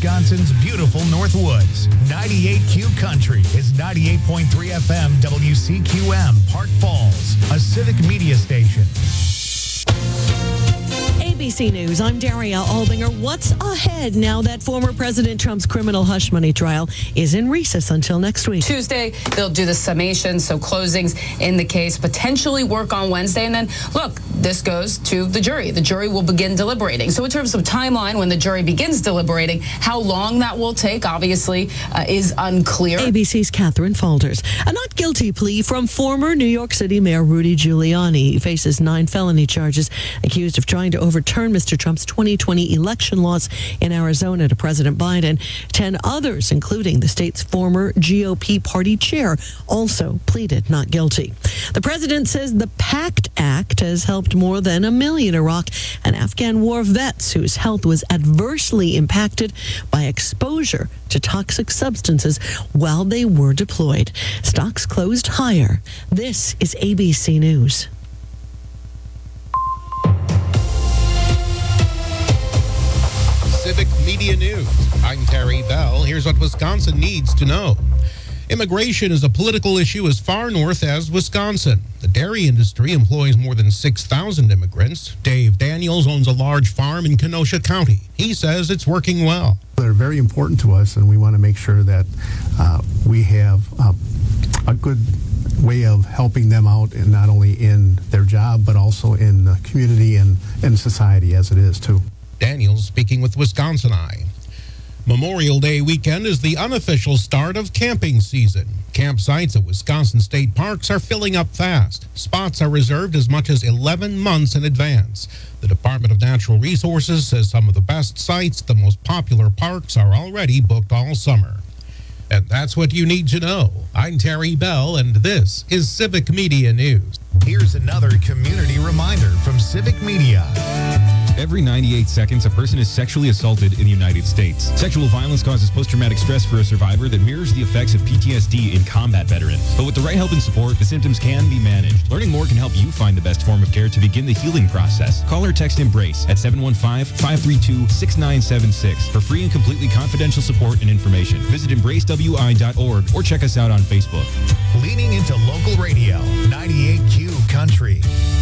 Wisconsin's beautiful Northwoods. 98Q Country is 98.3 FM WCQM, Park Falls, a civic media station. ABC News, I'm Daria Albinger. What's ahead now that former President Trump's criminal hush money trial is in recess until next week? Tuesday, they'll do the summation, so closings in the case, potentially work on Wednesday. And then, look, this goes to the jury. The jury will begin deliberating. So in terms of timeline, when the jury begins deliberating, how long that will take, obviously, is unclear. ABC's Catherine Falders. A not guilty plea from former New York City Mayor Rudy Giuliani. He faces 9 felony charges, accused of trying to overturn Mr. Trump's 2020 election loss in Arizona to President Biden. 10 others, including the state's former GOP party chair, also pleaded not guilty. The president says the PACT Act has helped more than 1 million Iraq and Afghan war vets whose health was adversely impacted by exposure to toxic substances while they were deployed. Stocks closed higher. This is ABC News. Civic Media News. I'm Terry Bell. Here's what Wisconsin needs to know. Immigration is a political issue as far north as Wisconsin. The dairy industry employs more than 6,000 immigrants. Dave Daniels owns a large farm in Kenosha County. He says it's working well. They're very important to us, and we want to make sure that we have a good way of helping them out, and not only in their job, but also in the community and society as it is, too. Daniels speaking with Wisconsin Eye. Memorial Day weekend is the unofficial start of camping season. Campsites at Wisconsin state parks are filling up fast. Spots are reserved as much as 11 months in advance. The Department of Natural Resources says some of the best sites, the most popular parks, are already booked all summer. And that's what you need to know. I'm Terry Bell, and this is Civic Media News. Here's another community reminder from Civic Media. Every 98 seconds, a person is sexually assaulted in the United States. Sexual violence causes post-traumatic stress for a survivor that mirrors the effects of PTSD in combat veterans. But with the right help and support, the symptoms can be managed. Learning more can help you find the best form of care to begin the healing process. Call or text EMBRACE at 715-532-6976 for free and completely confidential support and information. Visit embracewi.org or check us out on Facebook. Leaning into local radio, 98Q Country.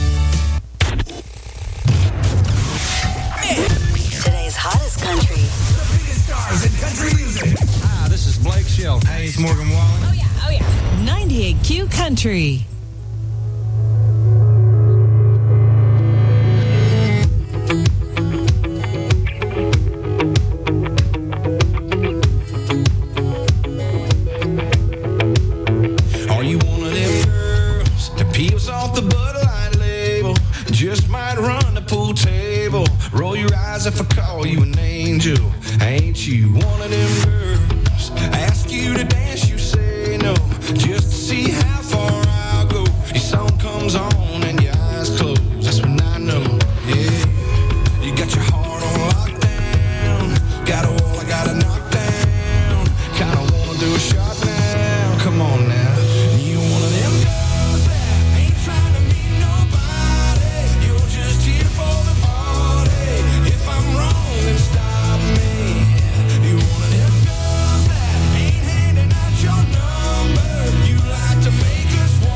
Today's hottest country. The biggest stars in country music. Hi, this is Blake Shelton. Hey, it's Morgan Wallen. Oh, yeah. 98Q Country. Are you one of them girls that peels off the Bud Light label? Just might run the pool table. Roll your eyes if I call you an angel. Ain't you one of them girls? Ask you to dance, you say no. Just to see how far I'll go. Your song comes on and your eyes close. That's when I know, yeah. You got your heart on lockdown. Got a wall I gotta knock down. Kinda wanna do a shot now. Come on now. You one of them girls that ain't trying to meet nobody. You're just here for the party. If I'm wrong, then stop me. You one of them girls that ain't handing out your number. You like to make us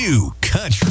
Q Country.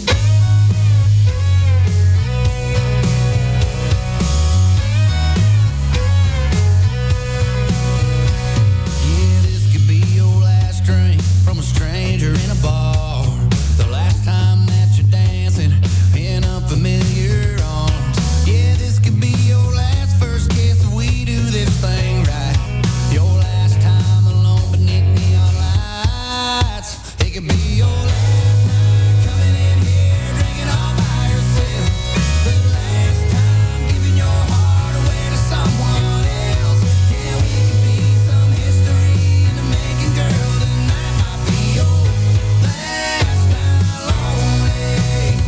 From a stranger in a bar, the last time that you're dancing in unfamiliar arms. Yeah, this could be your last first kiss if we do this thing right. Your last time alone beneath neon lights. It could be your last night coming in here drinking all by yourself. The last time giving your heart away to someone else. Yeah, we could be some history in the making, girl. Tonight might be your last night lonely.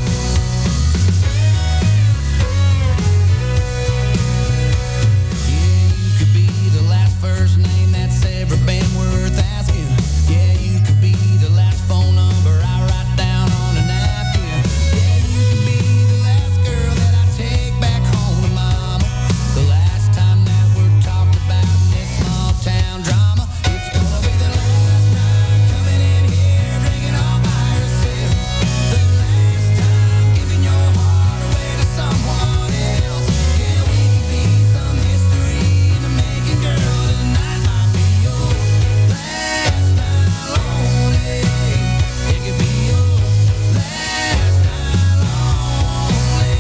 Yeah, you could be the last first name that's ever been worth asking. Yeah, you could be the last phone number I write down on a napkin. Yeah, you could be the last girl that I take back home to mama. The last time that we're talked about in this small town drama. It's gonna be the last night coming in here drinking all by yourself. The last time giving your heart away to someone else. Yeah, we could be some history in the making, girl. Tonight might be your last night lonely. It could be your last night lonely.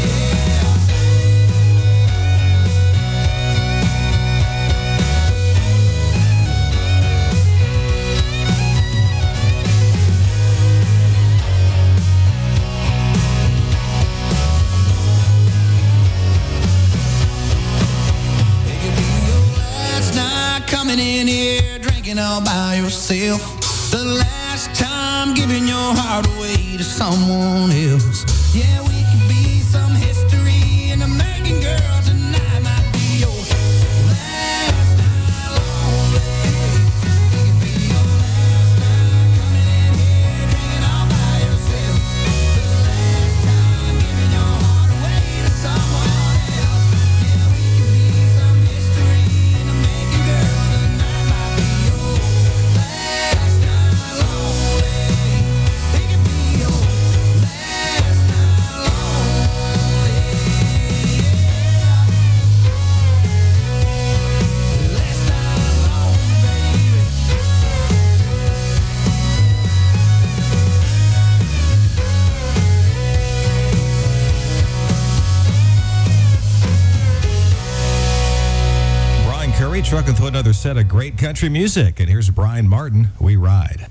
It could be your last night coming in here drinking all by yourself. The last time giving your heart away to someone else. Yeah, we could be some history in the making, girl. Tonight might be your last night lonely. It could be your last night coming in here drinking all by yourself. The last time giving your heart away to someone else. Yeah, we could be some history in the making, girl. Tonight might be your last night lonely. It could be your last night lonely. Yeah. Last night lonely, baby. Brian Curry trucking through another set of great country music. And here's Brian Martin, We Ride.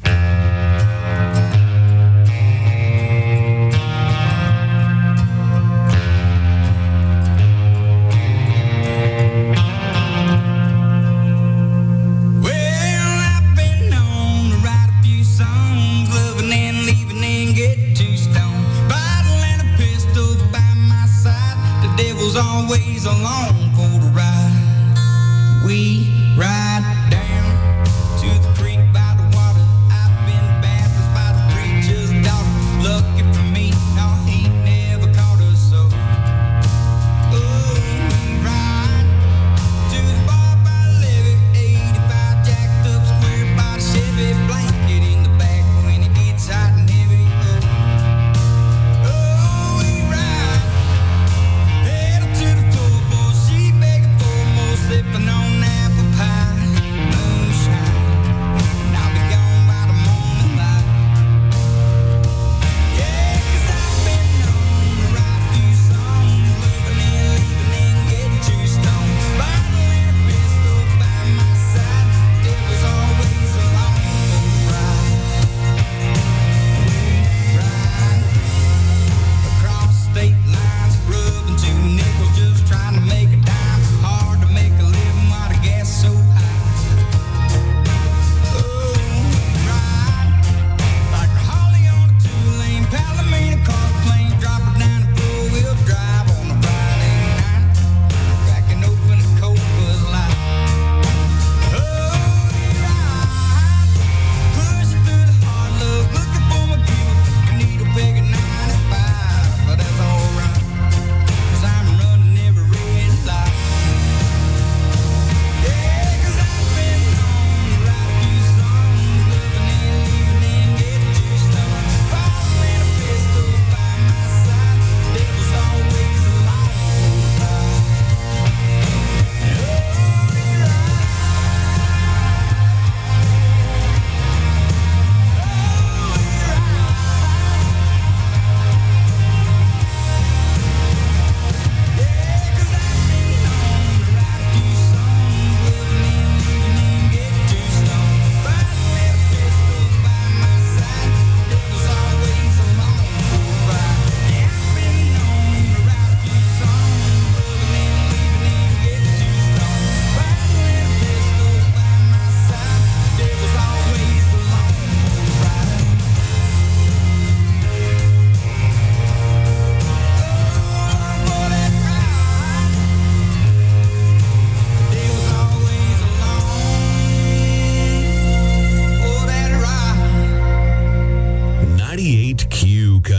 Well, I've been known to write a few songs, loving and leaving and get too stoned. Bottle and a pistol by my side, the devil's always along for the ride. We ride down to the creek by the water. I've been baptized by the preacher's daughter. Lucky for me, no, he never caught us so. Oh, we ride to the bar by the levee, 85 jacked up square body Chevy, blanket in the back when it gets hot and heavy. Oh, we ride pedal to the floor, boy,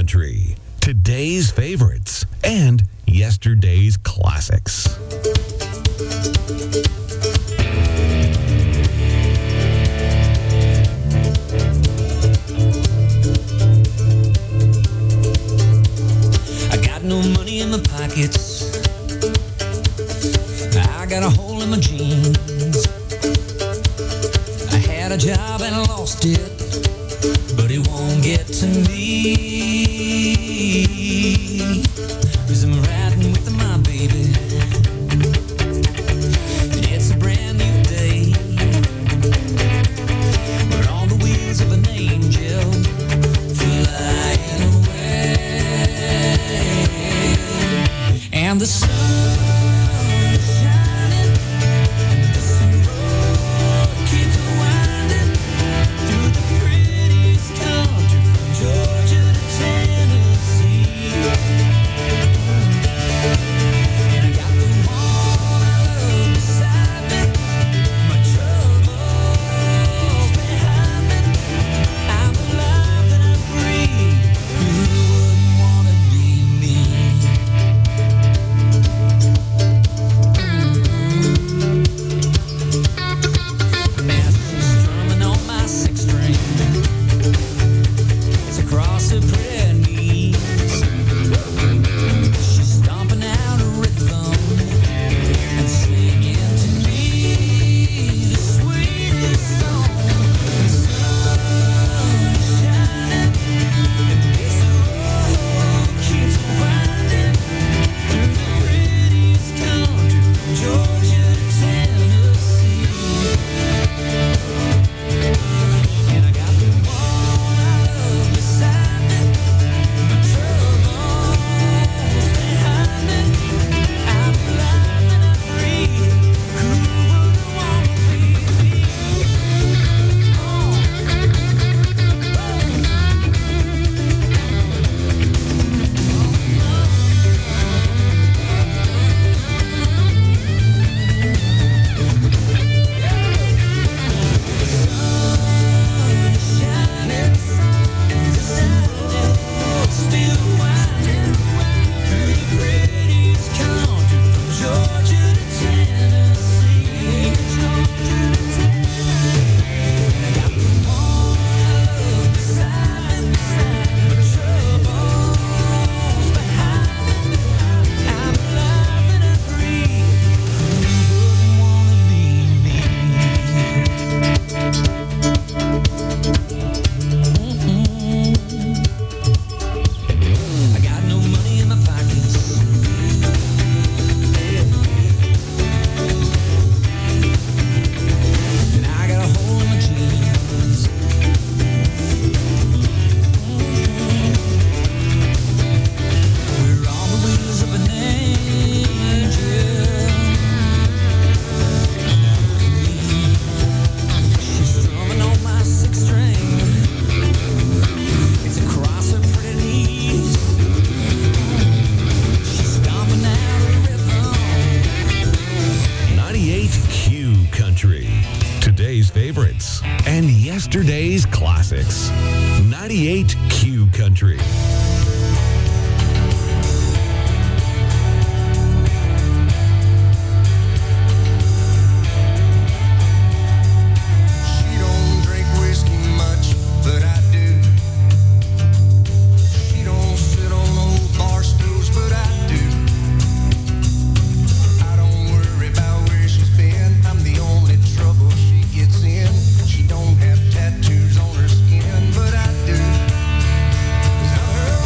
Country. Today's favorites and yesterday's classics. I got no money in my pockets. I got a hole in my jeans. I had a job and I lost it, but it won't get to me. 'Cause I'm riding with my baby. It's a brand new day. We're on the wheels of an angel, flying away. And the sun yesterday's classics. 98 Q Country. Tattoos on her skin, but I do. 'Cause I'm her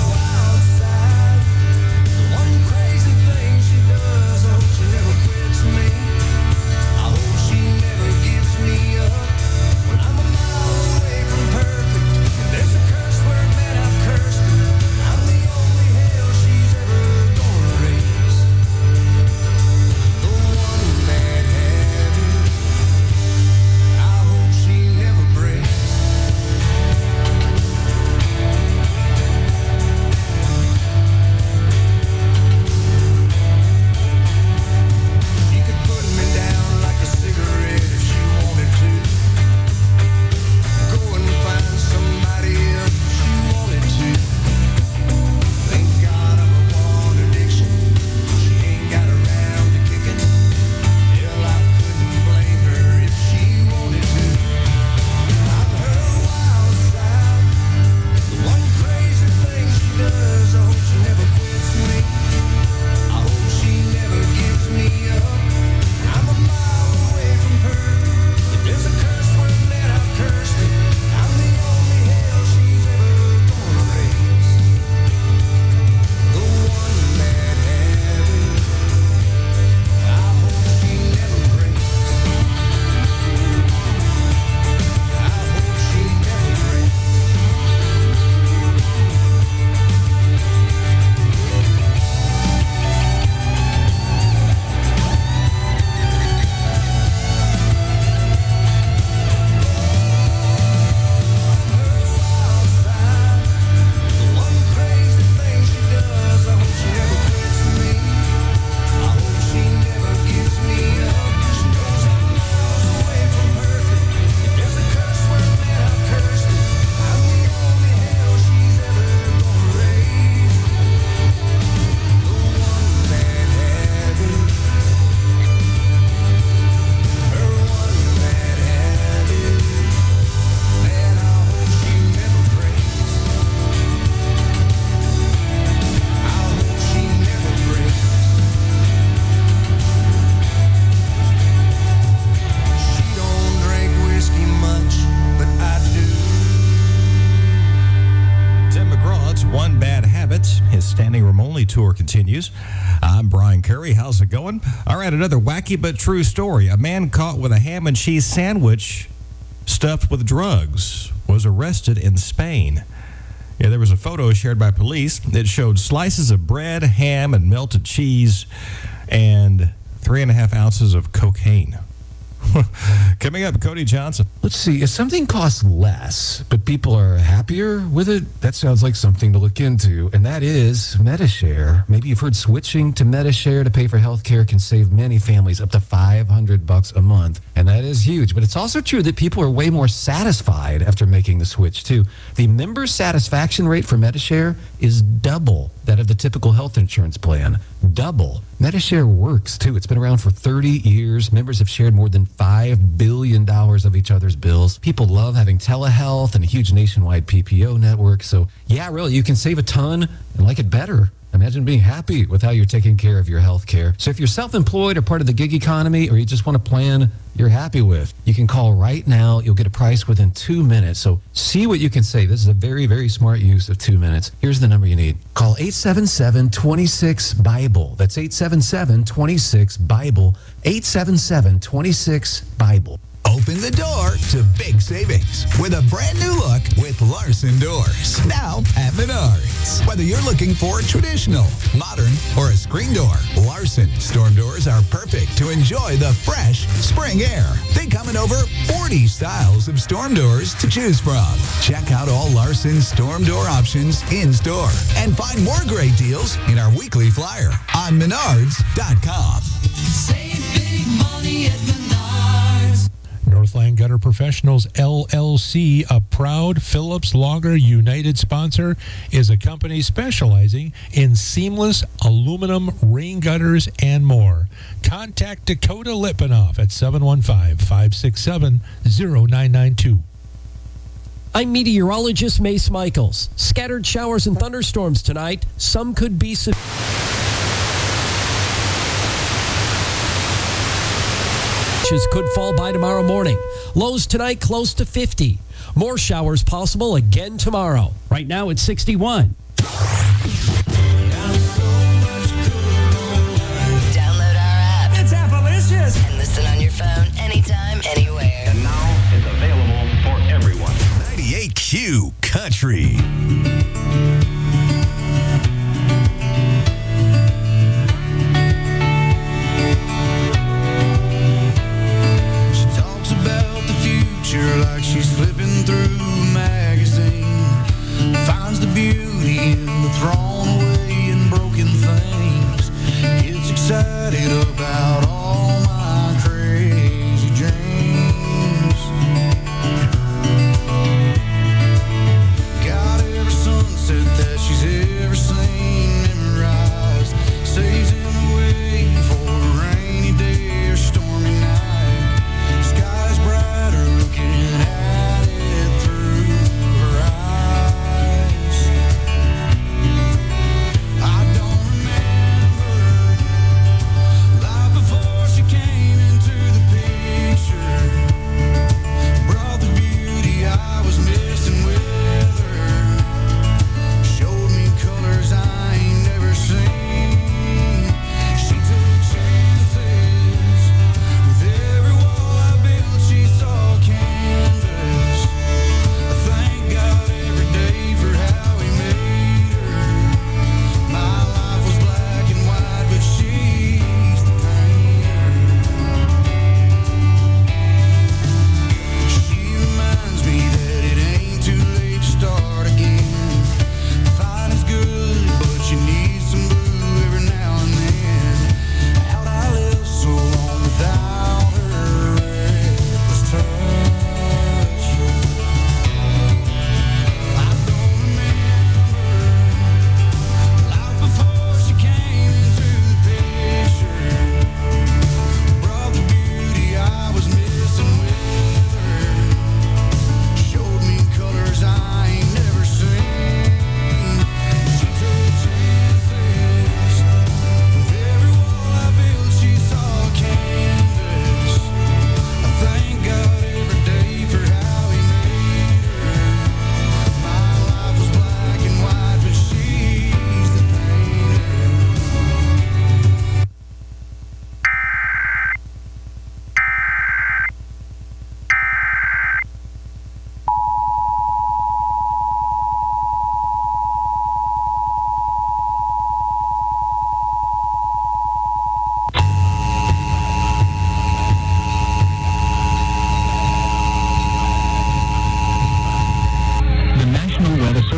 Family Tour continues. I'm Brian Curry. How's it going? All right, another wacky but true story. A man caught with a ham and cheese sandwich stuffed with drugs was arrested in Spain. Yeah, there was a photo shared by police that showed slices of bread, ham, and melted cheese, and 3.5 ounces of cocaine. Coming up, Cody Johnson. Let's see, if something costs less, but people are happier with it, that sounds like something to look into, and that is Medi-Share. Maybe you've heard switching to Medi-Share to pay for health care can save many families up to $500 a month, and that is huge. But it's also true that people are way more satisfied after making the switch, too. The member satisfaction rate for Medi-Share is double that of the typical health insurance plan. Double. Medi-Share works, too. It's been around for 30 years. Members have shared more than $5 billion of each other's bills. People love having telehealth and a huge nationwide PPO network. So, yeah, really, you can save a ton and like it better. Imagine being happy with how you're taking care of your health care. So if you're self-employed or part of the gig economy, or you just want a plan you're happy with, you can call right now. You'll get a price within 2 minutes. So see what you can save. This is a very, very smart use of 2 minutes. Here's the number you need. Call 877-26-BIBLE. That's 877-26-BIBLE. 877-26-BIBLE. Open the door to big savings with a brand new look with Larson Doors. Now at Menards. Whether you're looking for a traditional, modern, or a screen door, Larson Storm Doors are perfect to enjoy the fresh spring air. They come in over 40 styles of storm doors to choose from. Check out all Larson Storm Door options in store and find more great deals in our weekly flyer on Menards.com. Save big money at Menards. Northland Gutter Professionals, LLC, a proud Phillips Lager United sponsor, is a company specializing in seamless aluminum rain gutters and more. Contact Dakota Lipinoff at 715-567-0992. I'm meteorologist Mace Michaels. Scattered showers and thunderstorms tonight. Some could be severe. Could fall by tomorrow morning. Lows tonight close to 50. More showers possible again tomorrow. Right now it's 61. Download our app. It's Appalicious. And listen on your phone anytime, anywhere. And now it's available for everyone. 98Q Country. Like she's flipping through a magazine, finds the beauty in the thrown away and broken things, gets excited about all my crazy dreams. Got every sunset that she's ever seen memorized, saves him away for a rainy day or stormy night. Sky's brighter looking at it through her eyes. I don't remember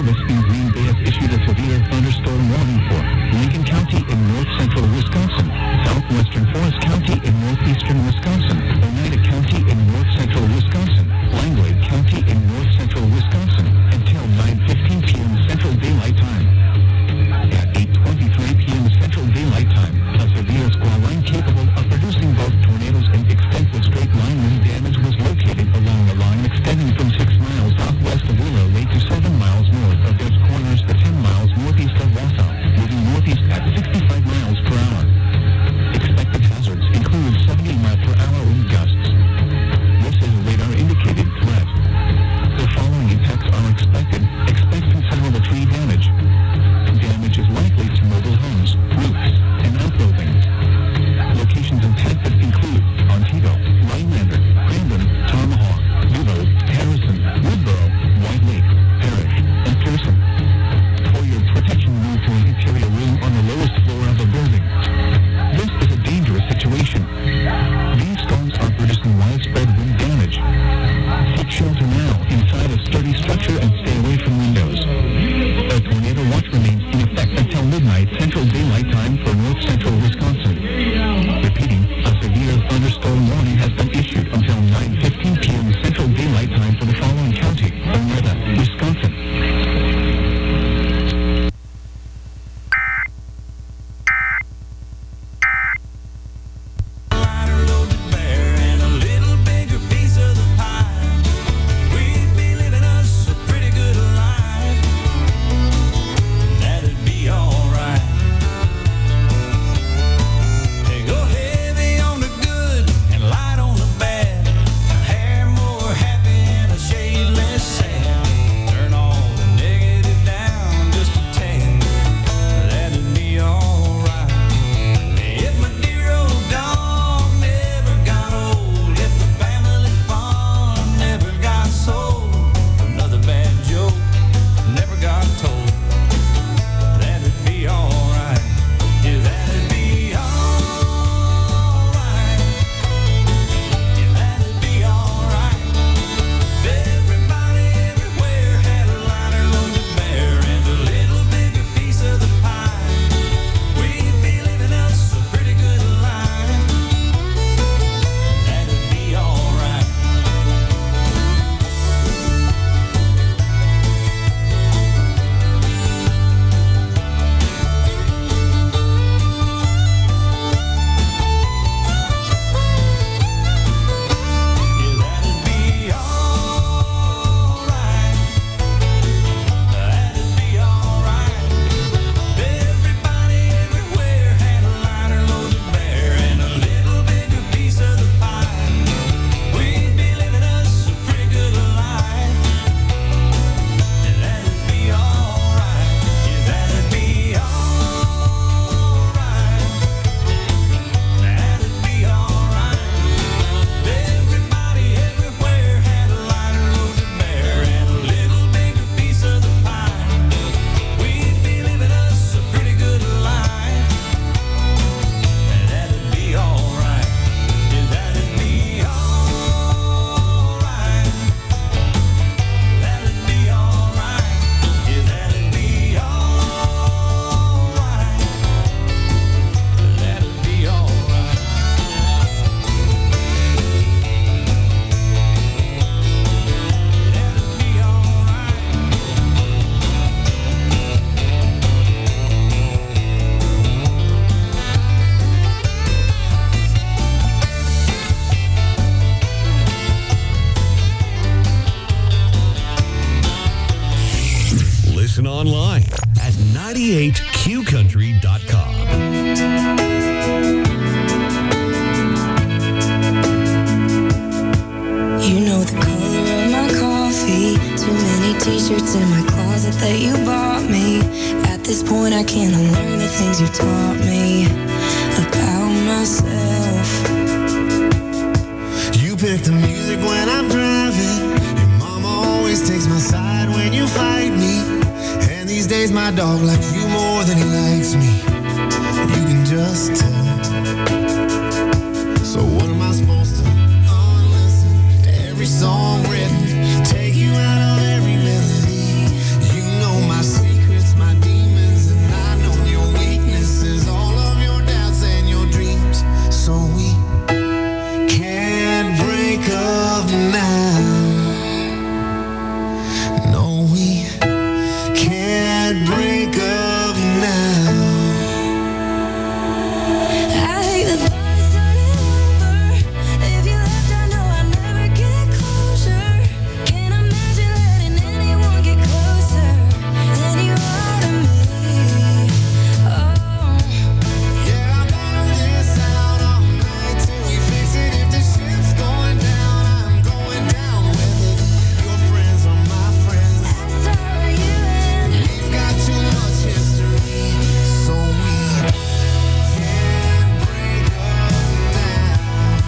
Service in Green Bay has issued a severe thunderstorm warning for Lincoln County in north-central Wisconsin, southwestern Forest County in northeastern Wisconsin, Oneida County in north-central Wisconsin, Langlade County in north-central Wisconsin, until 9:15 p.m. Central Daylight Time. At 8:23 p.m. Central Daylight Time, a severe squall line capable of producing both tornadoes and extensive straight-line wind damage was located along a line extending from 6 miles southwest of Willow Lake to 7 miles north of Des Corners to 10 miles northeast of Wausau, moving northeast at 65 miles per hour. Expected hazards include 70 miles per hour wind gusts. This is a radar-indicated threat. The following impacts are expected. Expect considerable tree damage. Damage is likely to mobile homes, roofs, and outbuildings. Locations in Texas include Montego, Rhinelander, Crandon, Tomahawk, Duvall, Harrison, Woodboro, White Lake, Parrish, and Pearson. For your protection, move to an interior room on the lowest floor of a building. This is a dangerous situation. These storms are producing widespread wind damage. Seek shelter now inside a sturdy structure and stay away from windows. A tornado watch remains in effect until midnight Central Daylight Time for north-central Wisconsin. Repeating, a severe thunderstorm warning has been issued until 9:15 p.m. Central Daylight Time for the following county, Oneida, Wisconsin. Listen online at 98qcountry.com. You know the color of my coffee. Too many t-shirts in my closet that you bought me. At this point I can't unlearn the things you taught me about myself. You pick the music when I'm driving. Your mama always takes my side when you fight me. And these days my dog likes you more than he likes me. You can just tell. So what am I supposed to unlisten to every song written? Take you out of every melody. You know can't break up now. I hate the thought of starting over. If you left, I know I'd never get closure. Can't imagine letting anyone get closer than you are to me. Oh, Yeah, I'll battle this out all night till we fix it. If the ship's going down, I'm going down with it. Your friends are my friends. so are you and We've got too much history, so we can't break up now.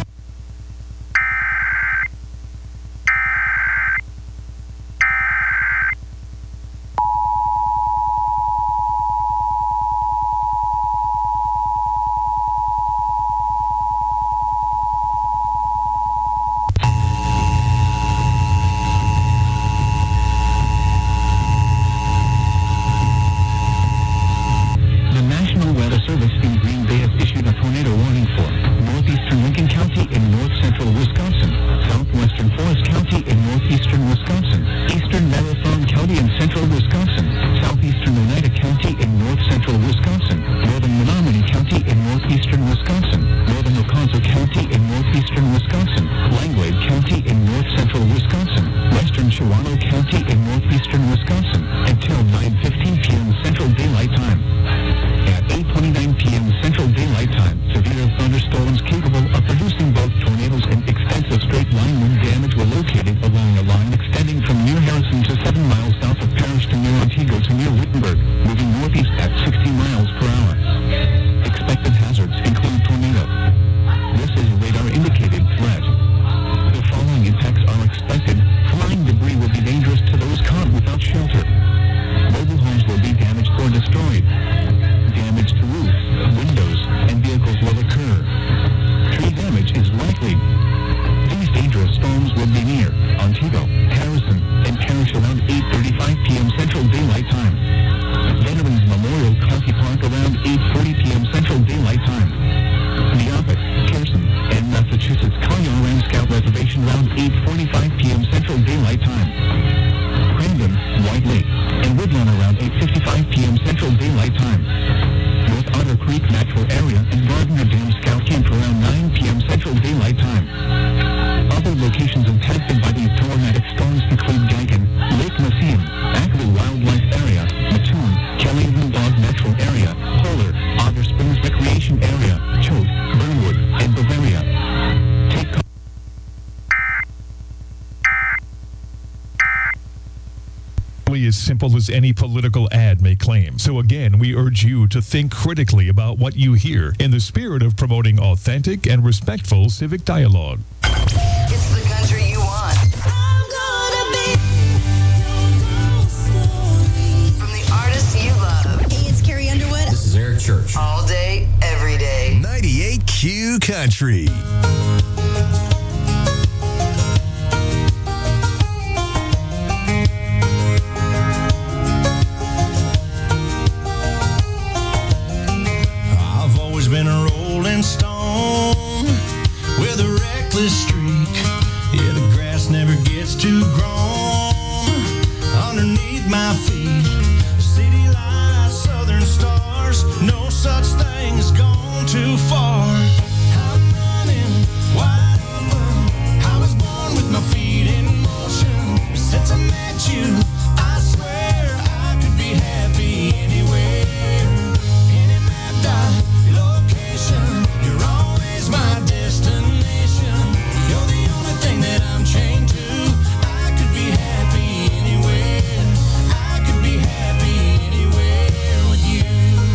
The National Weather Service in Green Bay has issued a tornado warning for northeastern Lincoln County in north central Wisconsin, southwestern Forest County in northeastern Wisconsin, eastern Marathon County in central Wisconsin, southeastern Oneida County in north central Wisconsin, northern Menominee County in northeastern Wisconsin, northern Oconto County in northeastern Wisconsin, Langlade County in north central Wisconsin, western Shawano County in northeastern Wisconsin, until 9:15 p.m. Central Daylight Time. At 8:29 p.m. Central Daylight Time, severe thunderstorms capable of producing both tornadoes and extensive straight-line wind damage were located along a line extending from near Harrison to 7 miles south of Parrish to near Ontego to near Wittenberg, moving northeast at 60 miles per hour. Expected hazards include tornado. This is a radar-indicated threat. The following impacts are expected. Flying debris will be dangerous to those caught without shelter. Mobile homes will be damaged or destroyed. Damage to roof, windows, and vehicles will occur. Tree damage is likely. These dangerous storms will be near Ontego, Harrison, and Parrish around 8:35 p.m. Central Daylight Time. Veterans Memorial County Park around 8:40 p.m. Central Daylight Time. Neopet, Carson, and Massachusetts Collier Scout Reservation around 8:45 p.m. Central Daylight Time. Crandon, White Lake, and Woodlawn around 8:55 p.m. Central Daylight Time. North Otter Creek Natural Area and Gardner Dam Scout Camp around 9 p.m. Central Daylight Time. Other locations impacted by these tornadic storms include Geigen, Lake Massine, Ackley Wildlife Area, Mattoon, Kelly Dog Natural Area, Polar, Otter Springs Recreation Area, Choate, Burnwood, and Bavaria. Take as simple as any political ad may claim. So again, we urge you to think critically about what you hear in the spirit of promoting authentic and respectful civic dialogue. It's the country you want. I'm gonna be your ghost story. From the artists you love. Hey, it's Carrie Underwood. This is Eric Church. All day, every day. 98Q Country. I've always been a rolling stone with a reckless streak. Yeah, the grass never gets too grown underneath my feet. City lights, southern stars, no such thing as gone too far. I'm running wide open. I was born with my feet in motion. Since I met you, I swear I could be happy anywhere. Any mapped out location, you're always my destination. You're the only thing that I'm chained to. I could be happy anywhere. I could be happy anywhere with you.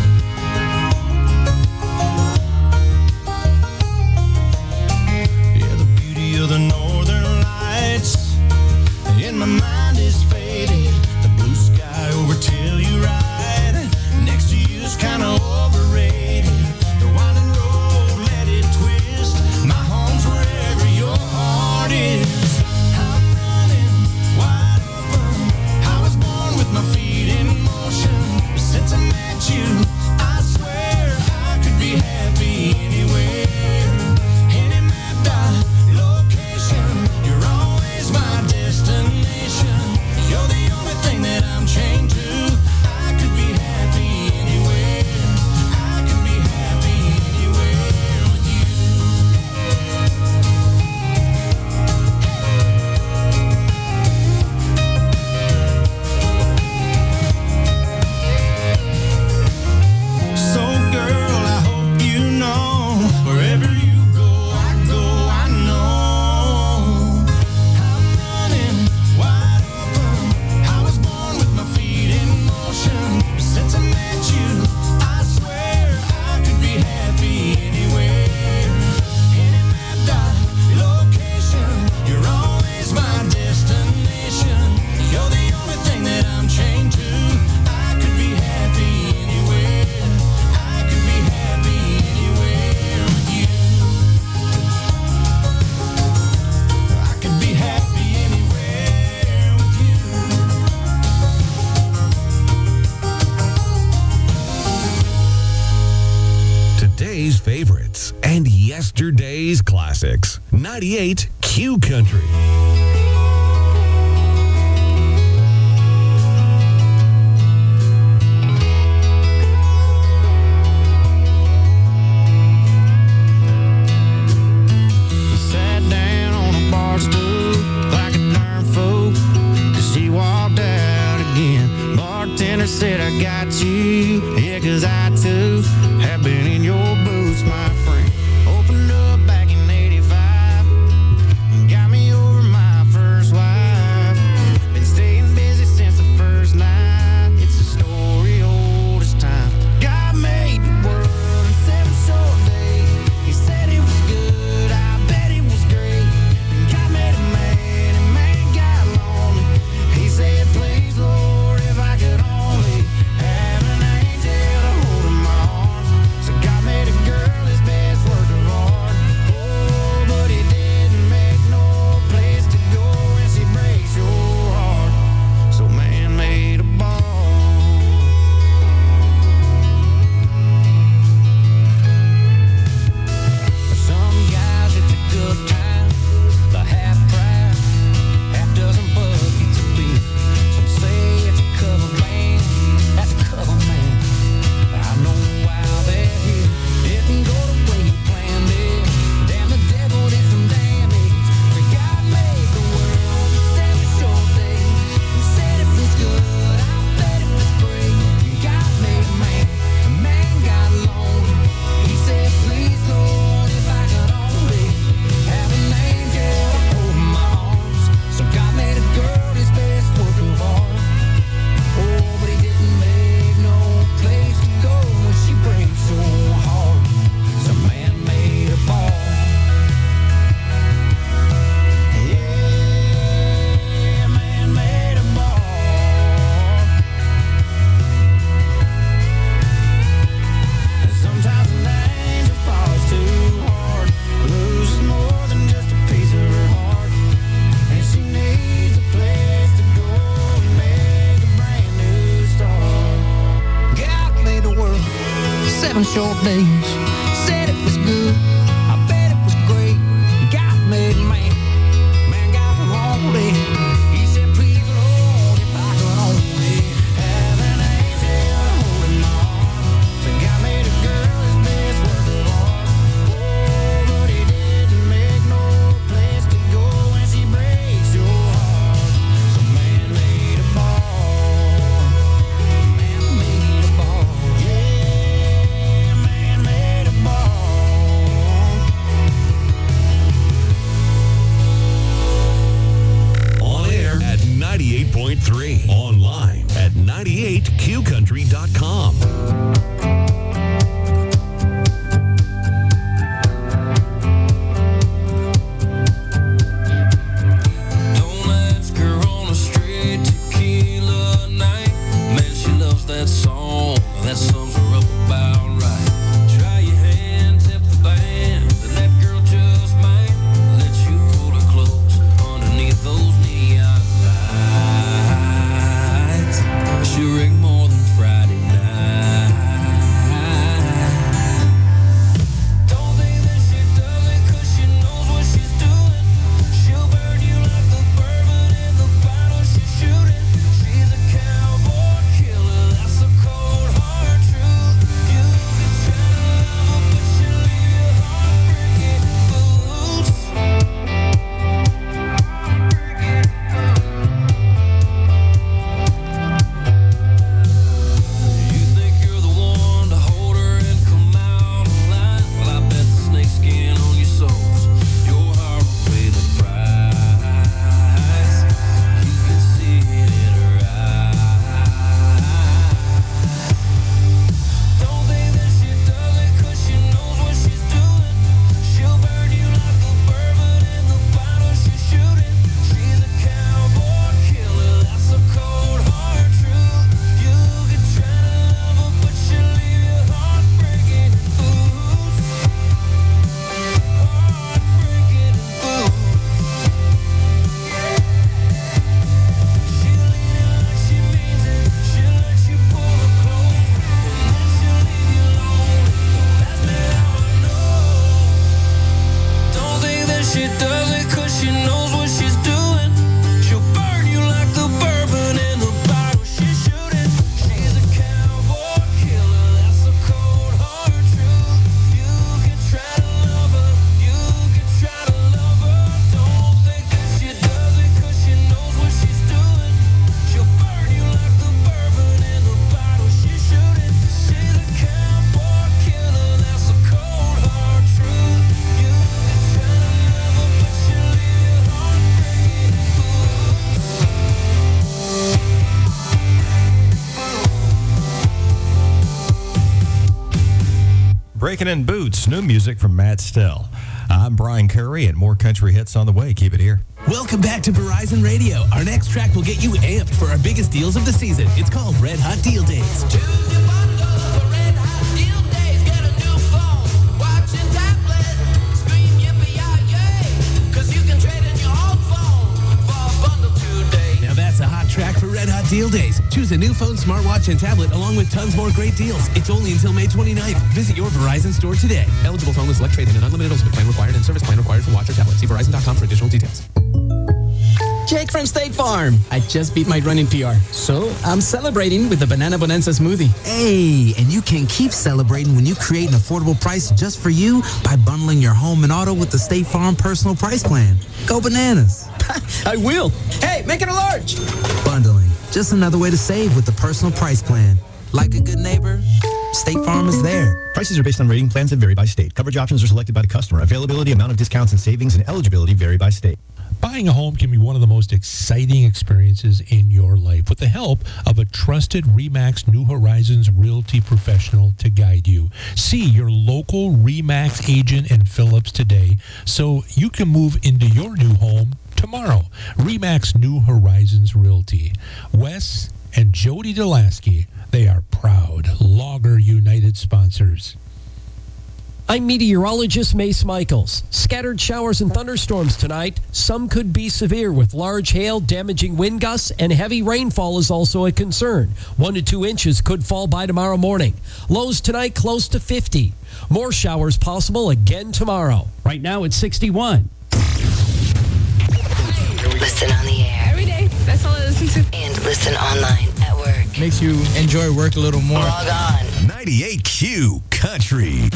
Yeah, the beauty of the northern lights in my mind is faded. The blue sky over till you ride next to you is kind of overrated. The winding road, let it twist. My home's wherever your heart is. I'm running wide open. I was born with my feet in motion. Since I met you, I swear I could be happy anywhere. Any mapped out location, you're always my destination. classics. 98 Q Country. Sat down on a bar stool like a darn fool, 'cause she walked out again. Bartender said, I got you, yeah, 'cause I too have been in your boots, my friend. Opened up back in 85 and got me over my first wife. Been staying busy since the first night. It's a story old as time. God made the world in 7 short days. He said it was good, I bet it was great. And God made a man, and man got lonely. He said, please, Lord, if I could only have an angel to hold in my arms. So God made a girl his best work of art. Oh, but he didn't make no place to go when she breaks your heart. So man made a ball. Some guys it's a good time, the half price, half dozen buckets of beer. Some say it's a cover band, that's a cover man. I know why they're here. Didn't go the way you planned it. Damn, the devil did some damage. But God made the world in 7 short days. He said it was good, I bet it was great. And God made a man got lonely. He said, please, Lord, if I could only have an angel to hold in my arms. So God made a girl his best work of art. Oh, but he didn't make no place to go when she breaks your heart. So man made a ball. Yeah, man made a ball. And sometimes an angel falls too hard, loses more than just a piece of her heart. And she needs a place to go and make a brand new start. God made the world 7 short days. Said it was good, I bet it was great. God made man, man got lonely. He said, please, Lord, if I could only have an angel to hold in my arms. So God made a girl his best work of art. Oh, but he didn't make no place to go when she breaks your heart. So man made a ball. Man made a ball. Yeah, man made a ball. On air at 98.3. Online at 98qcountry.com. Don't ask her on a straight tequila night. Man, she loves that song. That sums her up about right. Try your hand, tip the band, and that girl just might let you pull her close underneath those neon lights. She'll ring more than Friday night. Breaking in Boots, new music from Matt Stell. I'm Brian Curry, and more country hits on the way. Keep it here. Welcome back to Verizon Radio. Our next track will get you amped for our biggest deals of the season. It's called Red Hot Deal Days. Now that's a hot track for Red Hot Deal Days. Choose a new phone, smartwatch, and tablet along with tons more great deals. It's only until May 29th. Visit your Verizon store today. Eligible phone with select trade-in and unlimited ultimate plan required and service plan required for watch or tablet. See Verizon.com for additional details. Jake from State Farm. I just beat my running PR, so I'm celebrating with the Banana Bonanza smoothie. Hey, and you can keep celebrating when you create an affordable price just for you by bundling your home and auto with the State Farm Personal Price Plan. Go bananas. I will. Hey, make it a large. Bundling. Just another way to save with the Personal Price Plan. Like a good neighbor, State Farm is there. Prices are based on rating plans that vary by state. Coverage options are selected by the customer. Availability, amount of discounts and savings, and eligibility vary by state. Buying a home can be one of the most exciting experiences in your life with the help of a trusted RE/MAX New Horizons Realty professional to guide you. See your local RE/MAX agent in Phillips today so you can move into your new home tomorrow. RE/MAX New Horizons Realty. Wes and Jody Delasky, they are proud Logger United sponsors. I'm meteorologist Mace Michaels. Scattered showers and thunderstorms tonight. Some could be severe with large hail, damaging wind gusts, and heavy rainfall is also a concern. 1 to 2 inches could fall by tomorrow morning. Lows tonight close to 50. More showers possible again tomorrow. Right now it's 61. Listen on the air. Every day. That's all I listen to. And listen online at work. Makes you enjoy work a little more. Log on. 98Q Country.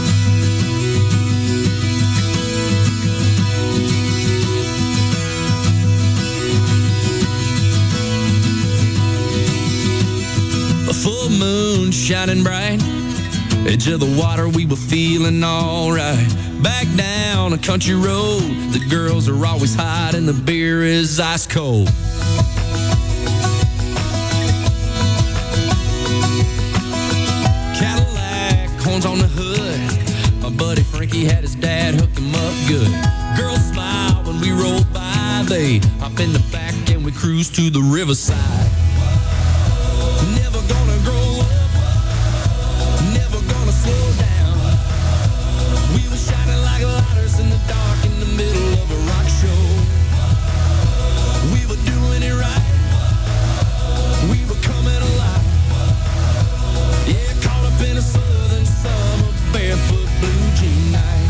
A full moon shining bright, edge of the water, we were feeling alright. Back down a country road, the girls are always hot and the beer is ice cold. Cadillac, horns on the hood, my buddy Frankie had his dad hook him up good. Girls smile when we roll by, they hop in the back and we cruise to the riverside. Never gonna grow up, never gonna slow down. We were shining like lighters in the dark in the middle of a rock show. We were doing it right, we were coming alive. Yeah, caught up in a southern summer, barefoot blue jean night.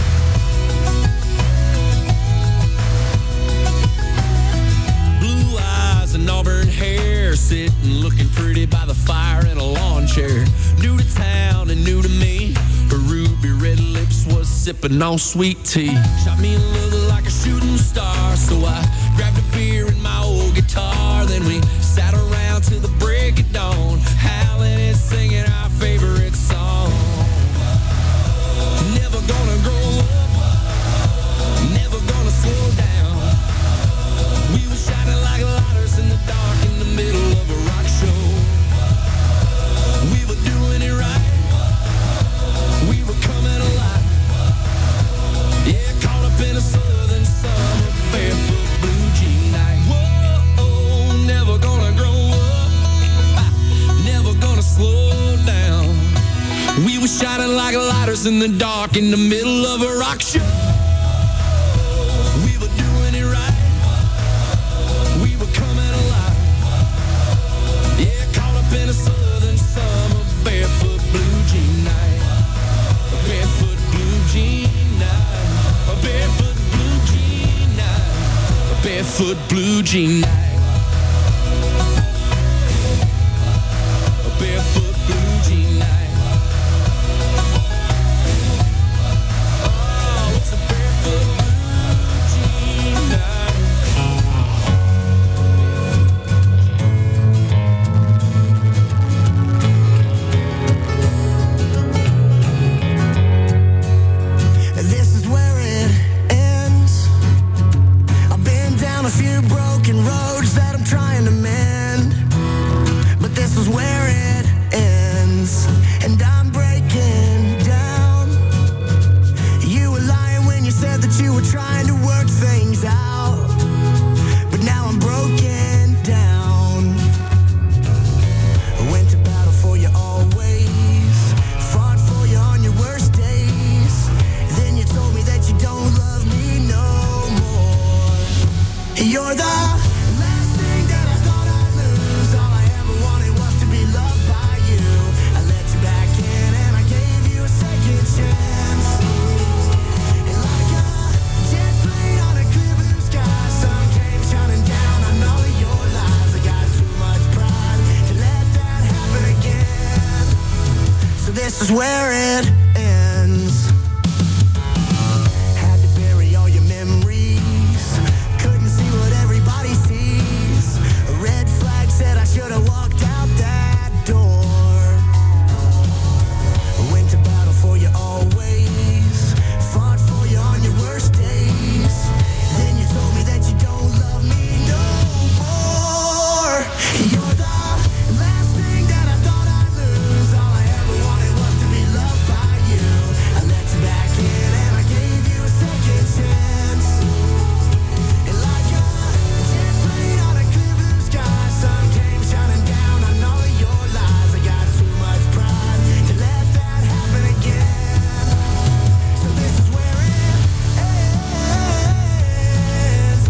Blue eyes and auburn hair, sitting looking pretty by the fire in a lawn chair. New to town and new to me, her ruby red lips was sipping on sweet tea. Shot me a look like a shooting star, so I grabbed a beer and my old guitar. Then we sat around till the break of dawn, howling and singing our favorite song. Never gonna grow up, never gonna slow down. We were shining like lighters in the dark in the middle of a rock show. We were doing it right, we were coming alive. Yeah, caught up in a southern summer, barefoot blue jean night. Whoa, never gonna grow up, never gonna slow down. We were shining like lighters in the dark in the middle of a rock show. We were doing it right, we were coming alive. Yeah, caught up in a southern summer, barefoot blue jean night. A barefoot blue jean night. A barefoot blue jean night. A barefoot blue jean night. A barefoot blue jean night. Oh, it's a barefoot blue jean night. This is where it ends. I've been down a few broken roads. is where it ends. Had to bury all your memories. Couldn't see what everybody sees. A red flag said I should have walked out that door. Went to battle for you always. Fought for you on your worst days. Then you told me that you don't love me no more. You're the last thing that I thought I'd lose. All I ever wanted was to be loved by you. I let you back in and I gave you a second chance. And like a jet plane on a clear blue sky, sun came shining down on all of your lies. I got too much pride to let that happen again. So this is where it ends.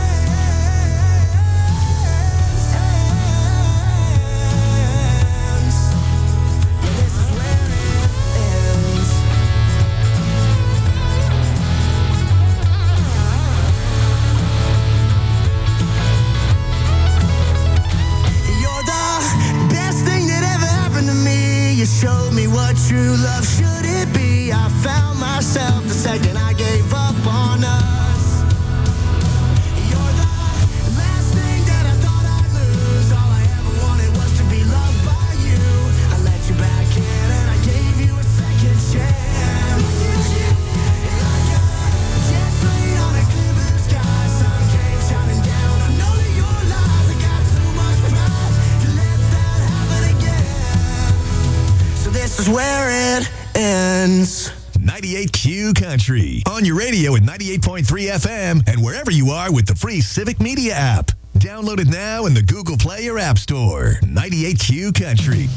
You're the best thing that ever happened to me. You showed me what true love should it be. I found myself the second I gave up on us. You're the last thing that I thought I'd lose. All I ever wanted was to be loved by you. I let you back in and I gave you a second chance. Like a jet plane on a clear blue sky, sun came shining down on all of your lies. I got too much pride to let that happen again. So this is where it ends. 98Q Country. On your radio at 98.3 FM and wherever you are with the free Civic Media app. Download it now in the Google Play or App Store. 98Q Country.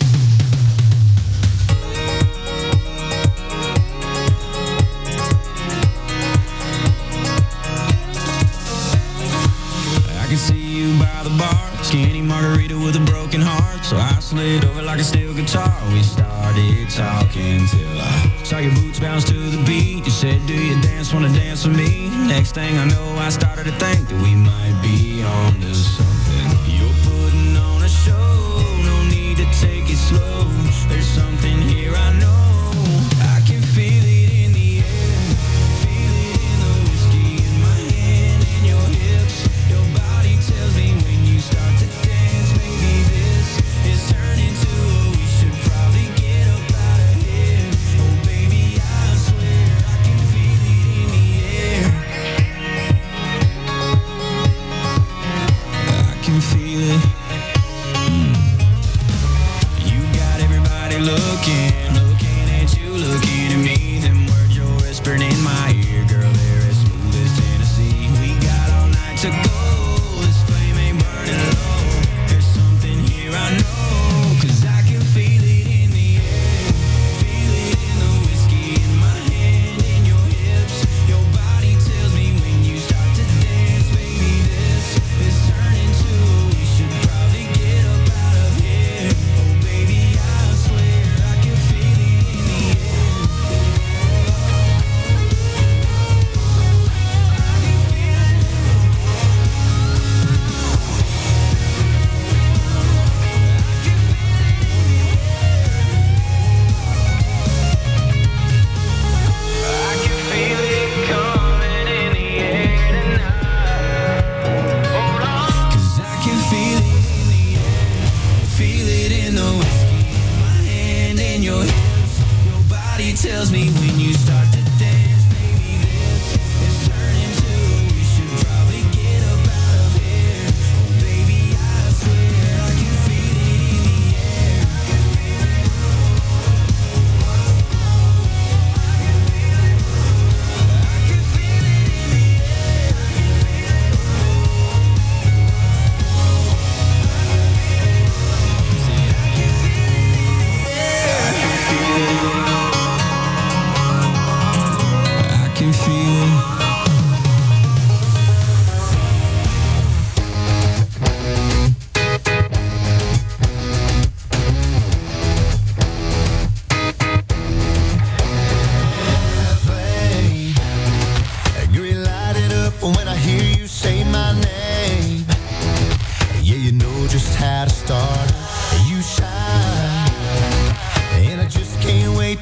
I can see you by the bar, skinny margarita with a broken heart. So I slid over like a steel guitar. We started talking till I saw your boots bounce to the beat. You said, do you dance, wanna dance with me? Next thing I know, I started to think that we might be on to something. You're putting on a show, no need to take it slow. There's something here I know. I can feel it in the air, feel it in the whiskey in my hand and your hips. Your body tells me when you start to dance, maybe this is turning to we should probably get up out of here. Oh baby, I swear I can feel it in the air. I can feel it. You got everybody looking at you, looking at me. Them words you're whispering in my ear, girl, they're as smooth as Tennessee. We got all night to go, this flame ain't burning low. There's something here I know, 'cause I can feel it in the air, feel it in the whiskey in my hand and your hips. Your body tells me when you start to dance, baby, this is turning to we should probably get up out of here. Oh baby, I swear I can feel it in the air. I can feel it coming in the air tonight. Hold on. 'Cause I can feel it in the air, feel it in the whiskey in my hand and your hips. Your body tells me when you start to dance, baby, this is turning to we should probably get up out of here. Oh baby, I swear I can feel it in the air. I can feel it. Green light it up when I hear you say my name. Yeah, you know just how to start. You shine, and I just can't wait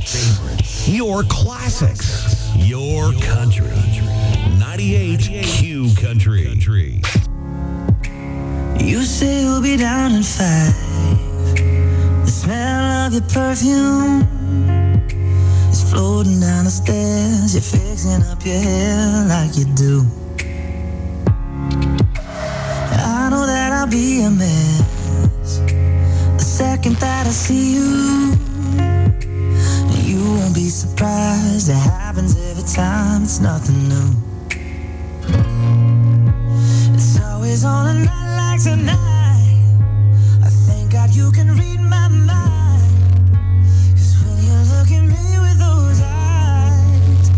favorites. Your classics. Your country. 98 Q Country. You say you'll be down in 5. The smell of your perfume is floating down the stairs. You're fixing up your hair like you do. I know that I'll be a mess the second that I see you. You won't be surprised. It happens every time. It's nothing new. It's always on a night like tonight. I thank God you can read my mind. 'Cause when you look at me with those eyes,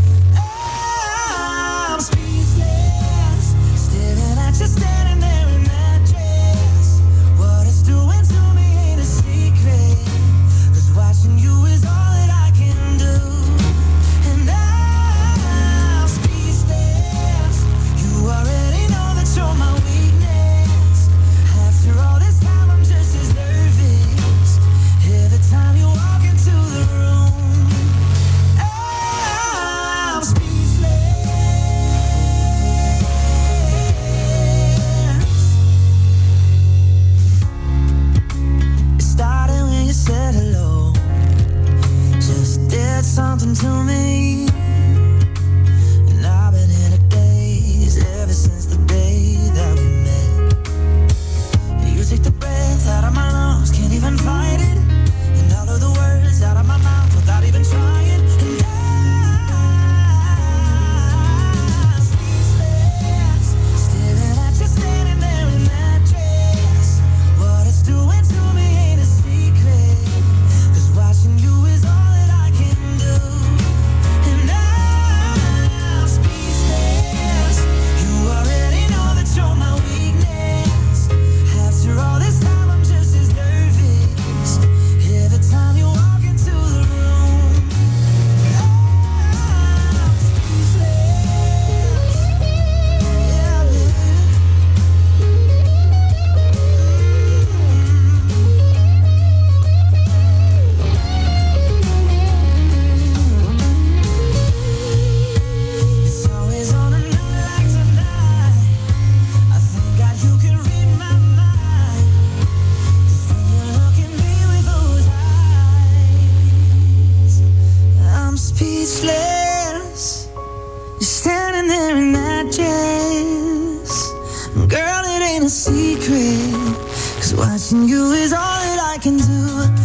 I'm speechless, staring at you standing there in that dress. What it's doing to me ain't a secret. 'Cause watching you is all that I can do. And I'm speechless. You already know that you're my weakness. After all this time, I'm just as nervous. Every time you walk into the room, I'm speechless. It started when you said hello. Just did something to me. And I've been in a daze ever since the day that we met. You take the breath out of my lungs, can't even fight it. And all of the words out of my mouth without even trying. And I'm speechless, staring at you standing there in that dress. What it's doing to me ain't a secret. 'Cause watching you is all that I can do. And I'm speechless. You already know that you're my weakness. After all this time, I'm just as nervous. Every time you walk into the room, I'm It's always on a night like tonight. I thank God you can read my mind. 'Cause when you look at me with those eyes, I'm speechless. You're standing there in that dress. Girl, it ain't a secret. 'Cause watching you is all that I can do.